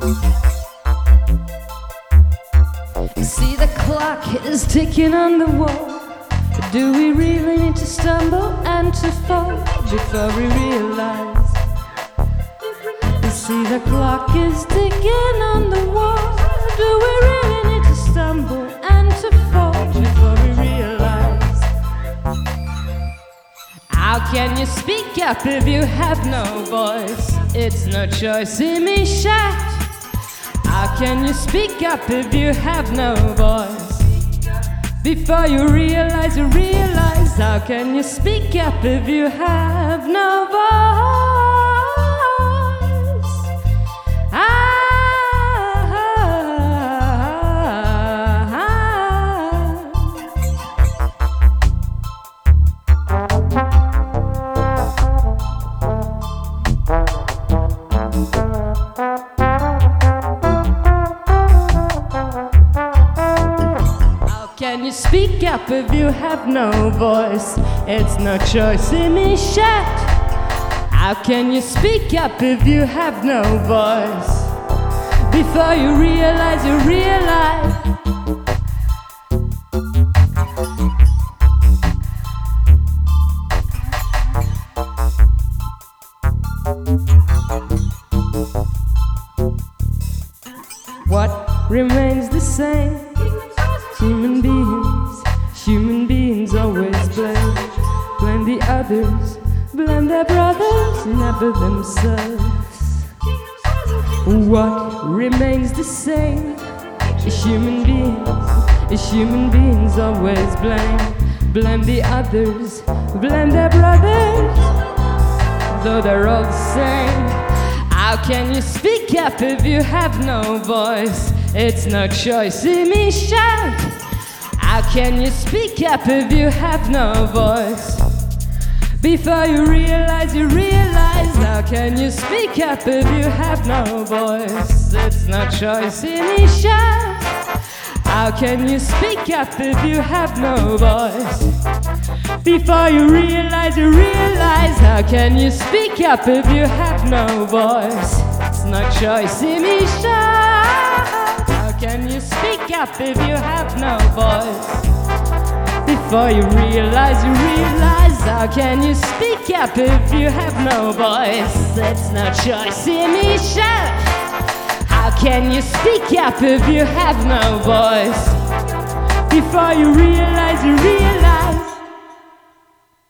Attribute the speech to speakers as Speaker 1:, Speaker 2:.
Speaker 1: You see the clock is ticking on the wall. Do we really need to stumble and to fall before we realize? You see the clock is ticking on the wall. Do we really need to stumble and to fall before we realize? How can you speak up if you have no voice? It's no choice, hear me shout. How can you speak up if you have no voice? Before you realize, how can you speak up if you have no voice? Can you speak up if you have no voice? It's no choice, hear me shout. How can you speak up if you have no voice? Before you realize, what remains the same? Human beings always blame the others, blame their brothers, never themselves. What remains the same is human beings always blame the others, blame their brothers, though they're all the same. How can you speak up if you have no voice? It's no choice, hear me shout. How can you speak up if you have no voice? Before you realize, how can you speak up if you have no voice? It's no choice, hear me shout. How can you speak up if you have no voice? Before you realize, how can you speak up if you have no voice? It's no choice, hear me shout. How can you speak up if you have no voice? Before you realize, how can you speak up if you have no voice? It's no choice, hear me shout. How can you speak up if you have no voice? Before you realize,